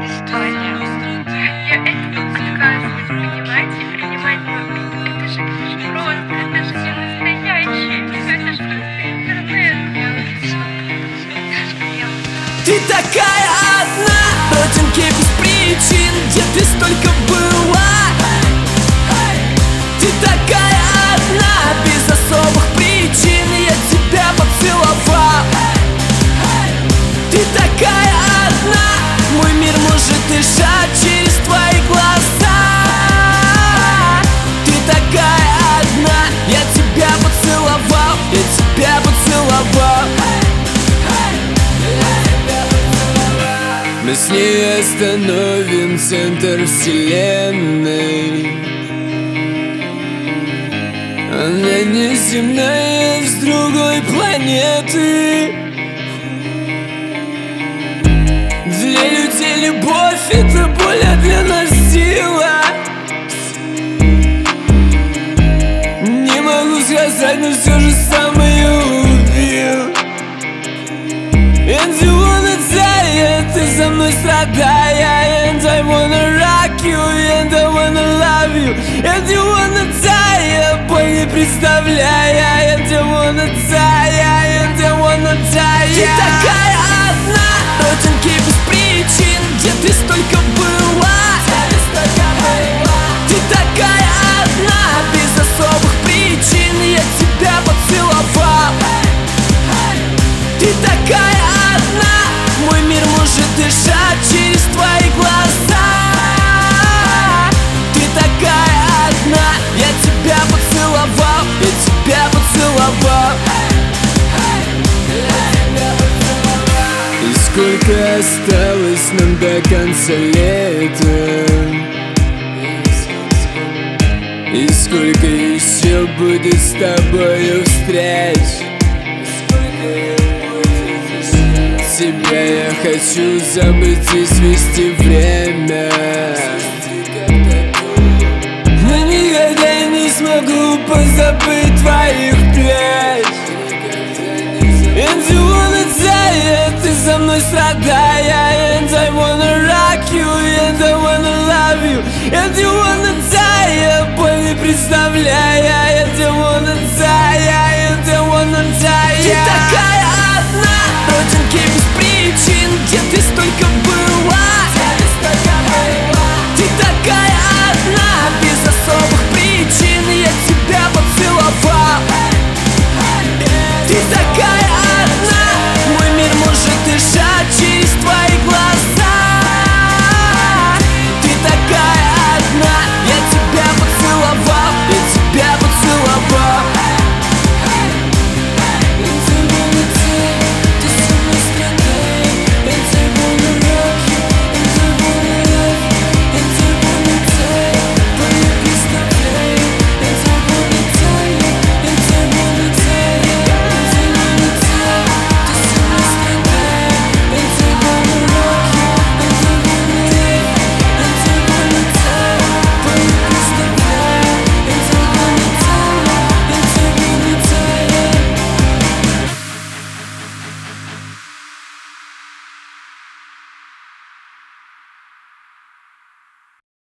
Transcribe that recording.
Таня, я этого отказываюсь понимать и принимать. Это же просто, это же не настоящее. Это же интернет. Ты такая одна, родинки без причин, где ты столько была. Ты такая одна, без особых причин, я тебя поцеловал. Ты такая одна, мой мир может дышать через твои глаза. Ты такая одна, я тебя поцеловал, я тебя поцеловал. Мы с ней остановим центр вселенной. Она неземная, с другой планеты. Для людей любовь — это боль, а для нас сила. Не могу сказать, но все же сам ее убил. And you wanna die, ты за мной страдая. And I wanna rock you, and I wanna love you. And you wanna die, боль не представляя. And I wanna die, and I wanna die. Ты такая одна, родинки без причин, где ты столько была. Ты такая одна, без особых причин, я тебя поцеловал. Ты такая одна, мой мир может дышать через твои глаза. Ты такая одна, я тебя поцеловал, я тебя поцеловал. И сколько осталось нам до конца лета? И сколько еще будет с тобою встреч? Тебя я хочу забыть и свести время, но никогда я не смогу позабыть твоих плеч. And you wanna die, ты за мной страдаешь.